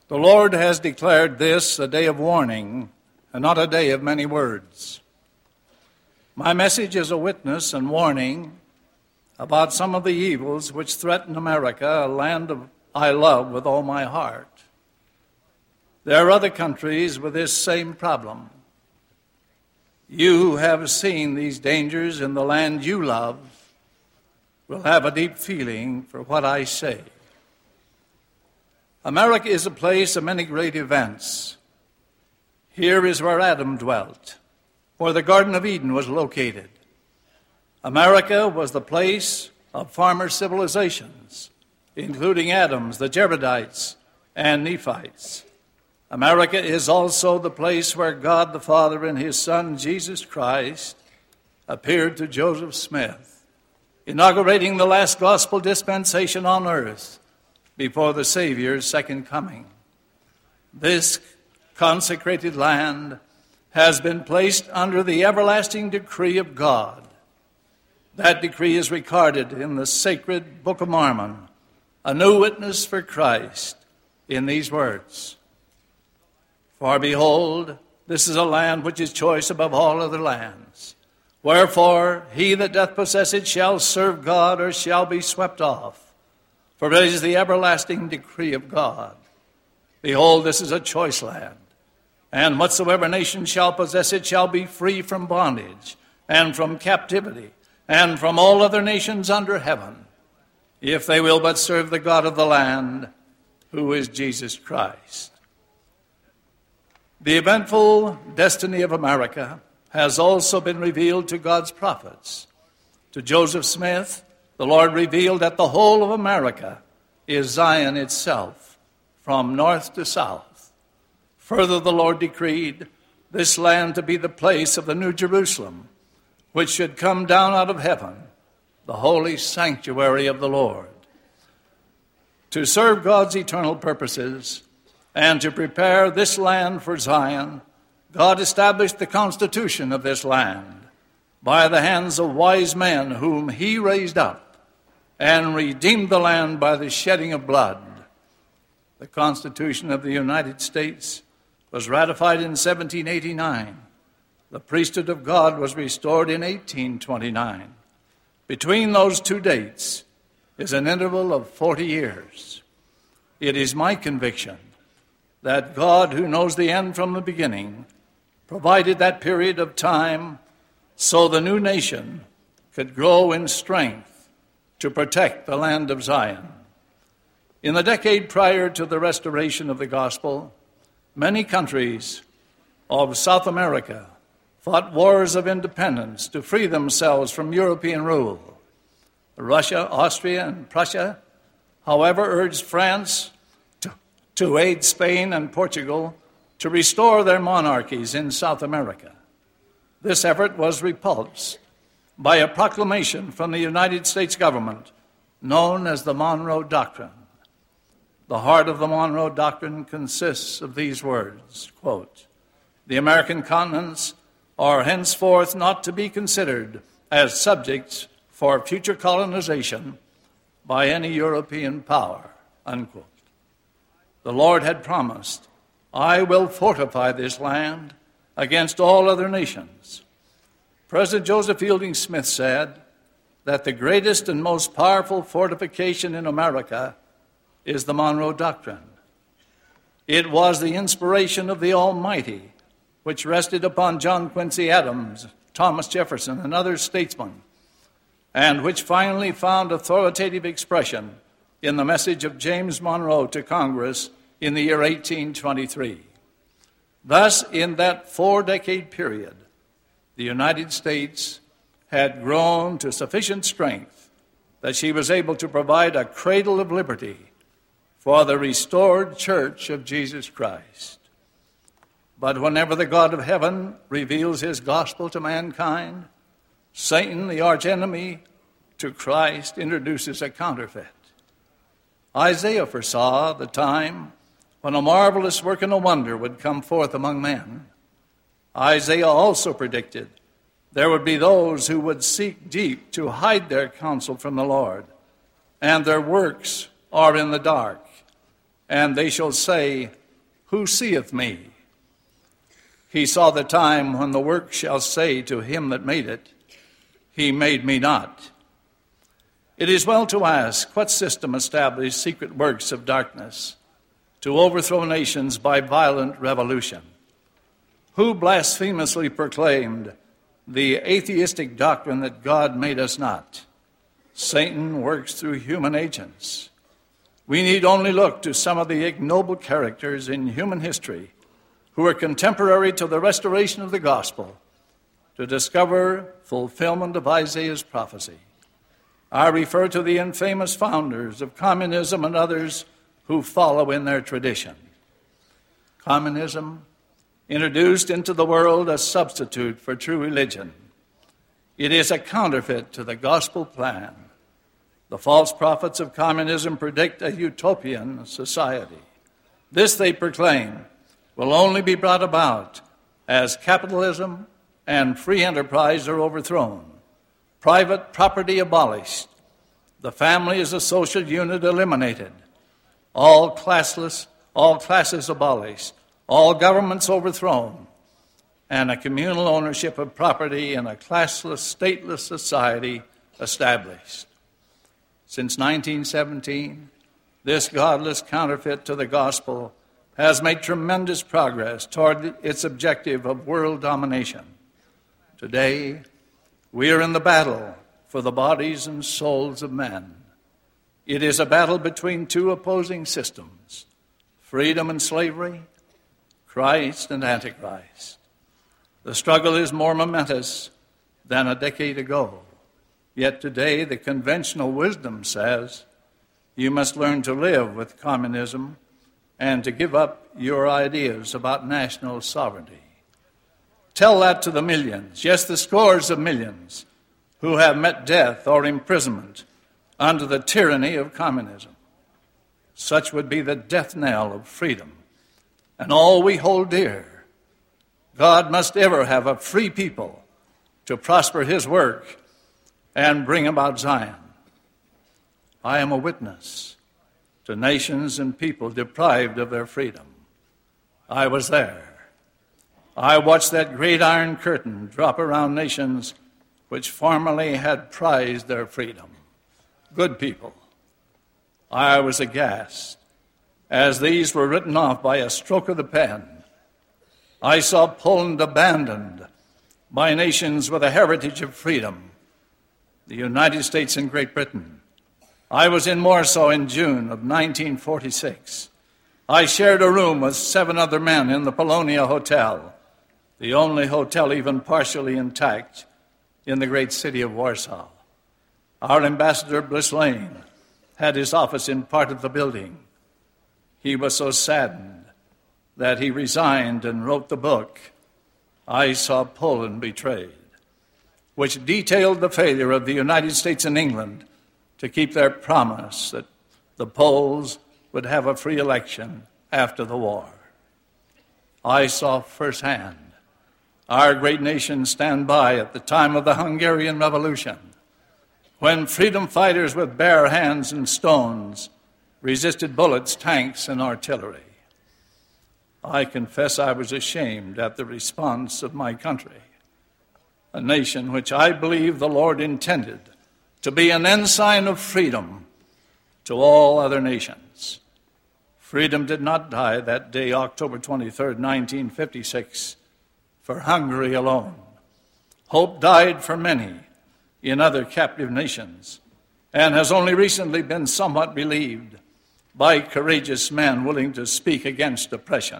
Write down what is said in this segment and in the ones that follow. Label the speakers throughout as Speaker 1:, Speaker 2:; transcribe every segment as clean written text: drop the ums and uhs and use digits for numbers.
Speaker 1: The Lord has declared this a day of warning and not a day of many words. My message is a witness and warning about some of the evils which threaten America, a land I love with all my heart. There are other countries with this same problem. You who have seen these dangers in the land you love will have a deep feeling for what I say. America is a place of many great events. Here is where Adam dwelt, where the Garden of Eden was located. America was the place of farmer civilizations, including Adam's, the Jebusites, and Nephites. America is also the place where God the Father and his Son, Jesus Christ, appeared to Joseph Smith, inaugurating the last gospel dispensation on earth before the Savior's second coming. This consecrated land has been placed under the everlasting decree of God. That decree is recorded in the sacred Book of Mormon, a new witness for Christ, in these words: For behold, this is a land which is choice above all other lands. Wherefore, he that doth possess it shall serve God or shall be swept off. For it is the everlasting decree of God. Behold, this is a choice land. And whatsoever nation shall possess it shall be free from bondage and from captivity and from all other nations under heaven, if they will but serve the God of the land, who is Jesus Christ. The eventful destiny of America has also been revealed to God's prophets. To Joseph Smith, the Lord revealed that the whole of America is Zion itself, from north to south. Further, the Lord decreed this land to be the place of the New Jerusalem, which should come down out of heaven, the holy sanctuary of the Lord. To serve God's eternal purposes and to prepare this land for Zion, God established the constitution of this land by the hands of wise men whom he raised up, and redeemed the land by the shedding of blood. The Constitution of the United States was ratified in 1789. The priesthood of God was restored in 1829. Between those two dates is an interval of 40 years. It is my conviction that God, who knows the end from the beginning, provided that period of time so the new nation could grow in strength to protect the land of Zion. In the decade prior to the restoration of the gospel, many countries of South America fought wars of independence to free themselves from European rule. Russia, Austria, and Prussia, however, urged France to aid Spain and Portugal to restore their monarchies in South America. This effort was repulsed by a proclamation from the United States government known as the Monroe Doctrine. The heart of the Monroe Doctrine consists of these words, quote, "The American continents are henceforth not to be considered as subjects for future colonization by any European power," unquote. The Lord had promised, "I will fortify this land against all other nations." President Joseph Fielding Smith said that the greatest and most powerful fortification in America is the Monroe Doctrine. It was the inspiration of the Almighty which rested upon John Quincy Adams, Thomas Jefferson, and other statesmen, and which finally found authoritative expression in the message of James Monroe to Congress in the year 1823. Thus, in that 4-decade period, the United States had grown to sufficient strength that she was able to provide a cradle of liberty for the restored church of Jesus Christ. But whenever the God of heaven reveals his gospel to mankind, Satan, the archenemy to Christ, introduces a counterfeit. Isaiah foresaw the time when a marvelous work and a wonder would come forth among men. Isaiah also predicted there would be those who would seek deep to hide their counsel from the Lord, and their works are in the dark. and they shall say, Who seeth me? He saw the time when the work shall say to him that made it, He made me not. It is well to ask, what system established secret works of darkness to overthrow nations by violent revolution? Who blasphemously proclaimed the atheistic doctrine that God made us not? Satan works through human agents. We need only look to some of the ignoble characters in human history who were contemporary to the restoration of the gospel to discover fulfillment of Isaiah's prophecy. I refer to the infamous founders of communism and others who follow in their tradition. Communism introduced into the world a substitute for true religion. It is a counterfeit to the gospel plan. The false prophets of communism predict a utopian society. This, they proclaim, will only be brought about as capitalism and free enterprise are overthrown, private property abolished, the family as a social unit eliminated, all classes abolished, all governments overthrown, and a communal ownership of property in a classless, stateless society established. Since 1917, this godless counterfeit to the gospel has made tremendous progress toward its objective of world domination. Today, we are in the battle for the bodies and souls of men. It is a battle between two opposing systems, freedom and slavery, Christ and Antichrist. The struggle is more momentous than a decade ago. Yet today, the conventional wisdom says you must learn to live with communism and to give up your ideas about national sovereignty. Tell that to the millions, yes, the scores of millions, who have met death or imprisonment under the tyranny of communism. Such would be the death knell of freedom and all we hold dear. God must ever have a free people to prosper his work and bring about Zion. I am a witness to nations and people deprived of their freedom. I was there. I watched that great iron curtain drop around nations which formerly had prized their freedom. Good people. I was aghast as these were written off by a stroke of the pen. I saw Poland abandoned by nations with a heritage of freedom, the United States and Great Britain. I was in Warsaw in June of 1946. I shared a room with 7 other men in the Polonia Hotel, the only hotel even partially intact in the great city of Warsaw. Our ambassador, Bliss Lane, had his office in part of the building. He was so saddened that he resigned and wrote the book, I Saw Poland Betrayed, which detailed the failure of the United States and England to keep their promise that the Poles would have a free election after the war. I saw firsthand our great nation stand by at the time of the Hungarian Revolution, when freedom fighters with bare hands and stones resisted bullets, tanks, and artillery. I confess I was ashamed at the response of my country, a nation which I believe the Lord intended to be an ensign of freedom to all other nations. Freedom did not die that day, October 23rd, 1956, for Hungary alone. Hope died for many in other captive nations and has only recently been somewhat relieved by courageous men willing to speak against oppression.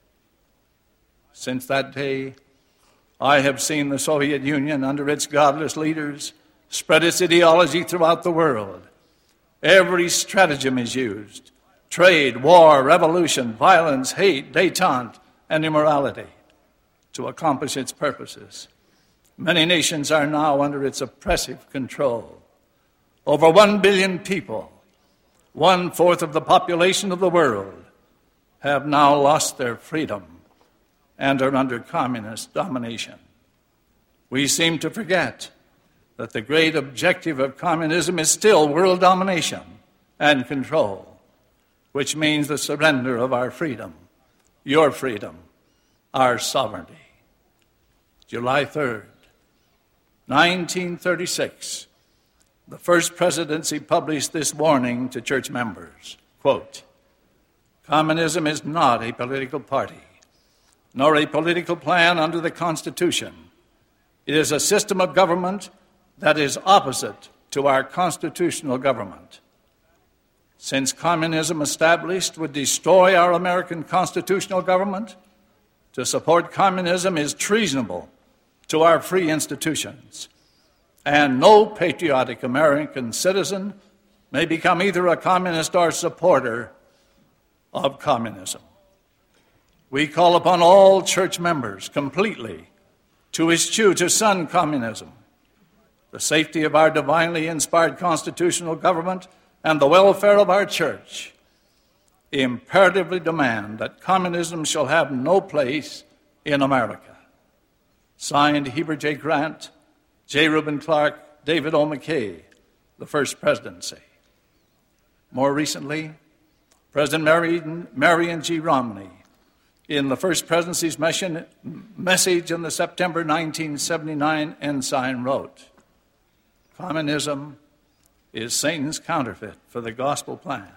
Speaker 1: Since that day, I have seen the Soviet Union, under its godless leaders, spread its ideology throughout the world. Every stratagem is used: trade, war, revolution, violence, hate, détente, and immorality to accomplish its purposes. Many nations are now under its oppressive control. Over 1 billion people, 1/4 of the population of the world, have now lost their freedom and are under communist domination. We seem to forget that the great objective of communism is still world domination and control. which means the surrender of our freedom, your freedom, our sovereignty. July 3rd, 1936, the First Presidency published this warning to church members, quote, "Communism is not a political party, nor a political plan under the Constitution. It is a system of government that is opposite to our constitutional government. Since communism established would destroy our American constitutional government, to support communism is treasonable to our free institutions, and no patriotic American citizen may become either a communist or supporter of communism. We call upon all church members completely to eschew, to shun communism. The safety of our divinely inspired constitutional government and the welfare of our church imperatively demand that communism shall have no place in America." Signed, Heber J. Grant, J. Reuben Clark, David O. McKay, the First Presidency. More recently, President Marion G. Romney, in the First Presidency's message in the September 1979 ensign, wrote, "Communism is Satan's counterfeit for the gospel plan,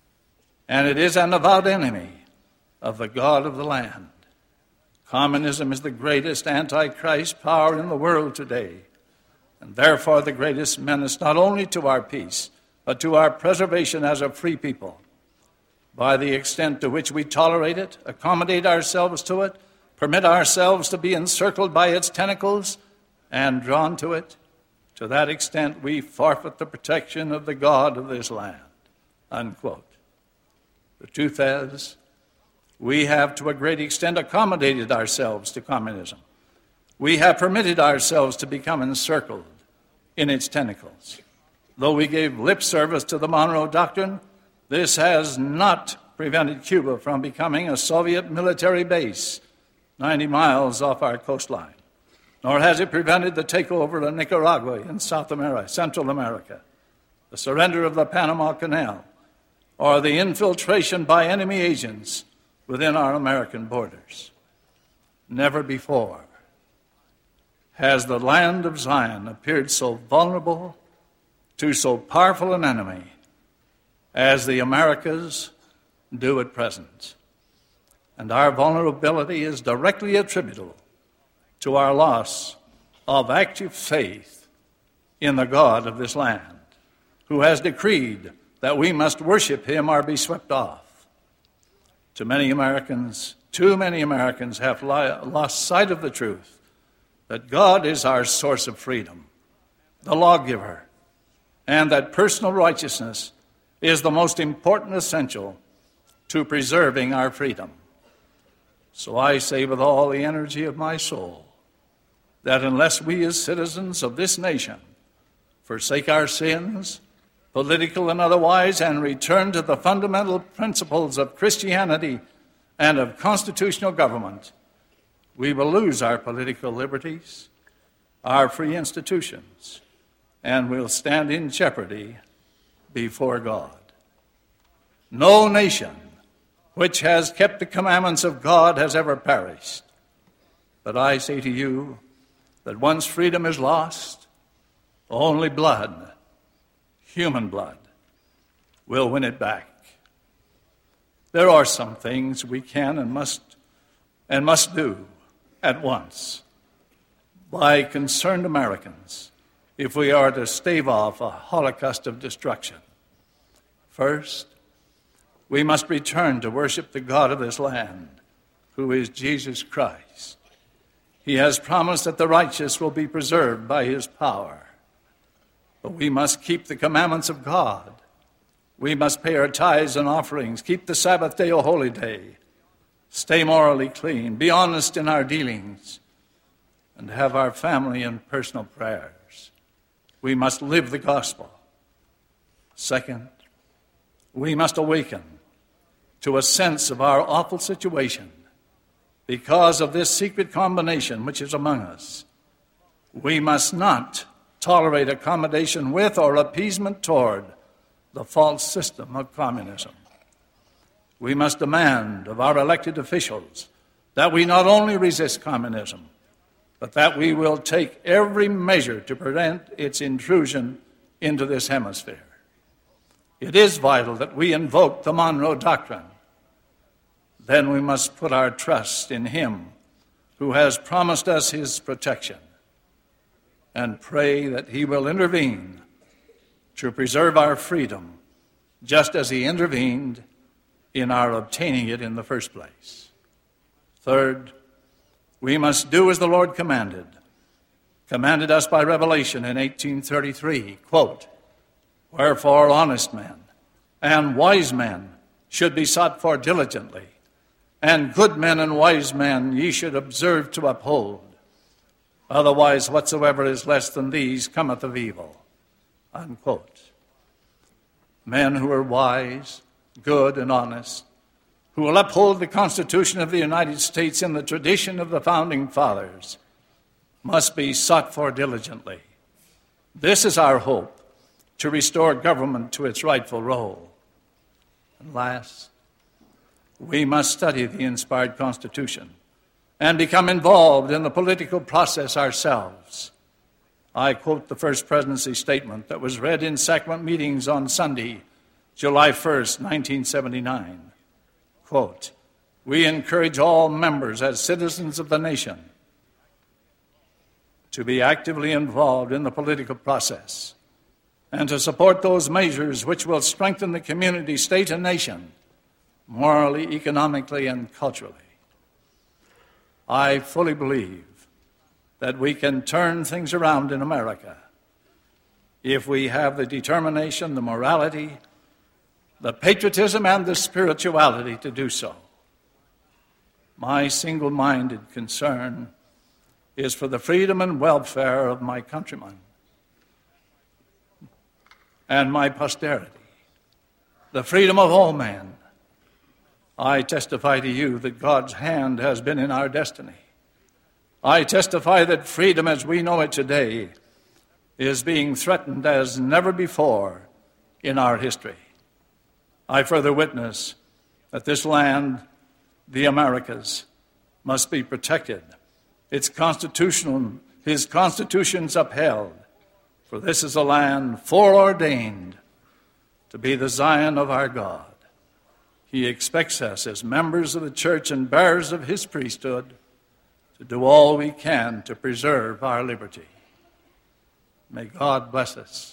Speaker 1: and it is an avowed enemy of the God of the land. Communism is the greatest antichrist power in the world today, and therefore the greatest menace not only to our peace, but to our preservation as a free people. By the extent to which we tolerate it, accommodate ourselves to it, permit ourselves to be encircled by its tentacles and drawn to it, to that extent we forfeit the protection of the God of this land." Unquote. The truth is, we have to a great extent accommodated ourselves to communism. We have permitted ourselves to become encircled in its tentacles. Though we gave lip service to the Monroe Doctrine, this has not prevented Cuba from becoming a Soviet military base 90 miles off our coastline, nor has it prevented the takeover of Nicaragua in Central America, the surrender of the Panama Canal, or the infiltration by enemy agents within our American borders. Never before has the land of Zion appeared so vulnerable to so powerful an enemy as the Americas do at present. And our vulnerability is directly attributable to our loss of active faith in the God of this land, who has decreed that we must worship him or be swept off. Too many Americans have lost sight of the truth that God is our source of freedom, the lawgiver, and that personal righteousness is the most important essential to preserving our freedom. So I say with all the energy of my soul that unless we as citizens of this nation forsake our sins, political and otherwise, and return to the fundamental principles of Christianity and of constitutional government, we will lose our political liberties, our free institutions, and will stand in jeopardy before God. No nation which has kept the commandments of God has ever perished. But I say to you that once freedom is lost, only blood, human blood, will win it back. There are some things we can and must do at once by concerned Americans if we are to stave off a holocaust of destruction. First, we must return to worship the God of this land, who is Jesus Christ. He has promised that the righteous will be preserved by his power. But we must keep the commandments of God. We must pay our tithes and offerings, keep the Sabbath day a holy day, stay morally clean, be honest in our dealings, and have our family and personal prayers. We must live the gospel. Second, we must awaken to a sense of our awful situation because of this secret combination which is among us. We must not tolerate accommodation with or appeasement toward the false system of communism. we must demand of our elected officials that we not only resist communism, but that we will take every measure to prevent its intrusion into this hemisphere. It is vital that we invoke the Monroe Doctrine. Then we must put our trust in Him who has promised us His protection and pray that He will intervene to preserve our freedom, just as He intervened in our obtaining it in the first place. Third, we must do as the Lord commanded us by revelation in 1833, quote, "Wherefore honest men and wise men should be sought for diligently, and good men and wise men ye should observe to uphold. Otherwise whatsoever is less than these cometh of evil." Unquote. Men who are wise, good, and honest, who will uphold the Constitution of the United States in the tradition of the Founding Fathers, must be sought for diligently. This is our hope, to restore government to its rightful role. And last, we must study the inspired Constitution and become involved in the political process ourselves. I quote the First Presidency statement that was read in sacrament meetings on Sunday, July 1st, 1979. Quote, "We encourage all members as citizens of the nation to be actively involved in the political process and to support those measures which will strengthen the community, state, and nation, morally, economically, and culturally." I fully believe that we can turn things around in America if we have the determination, the morality, the patriotism, and the spirituality to do so. My single-minded concern is for the freedom and welfare of my countrymen and my posterity, the freedom of all men. I testify to you that God's hand has been in our destiny. I testify that freedom as we know it today is being threatened as never before in our history. I further witness that this land, the Americas, must be protected, his constitutions upheld, for this is a land foreordained to be the Zion of our God. He expects us as members of the church and bearers of his priesthood to do all we can to preserve our liberty. May God bless us,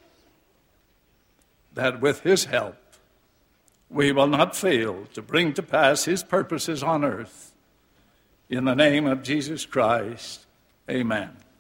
Speaker 1: that with his help we will not fail to bring to pass his purposes on earth. In the name of Jesus Christ, amen.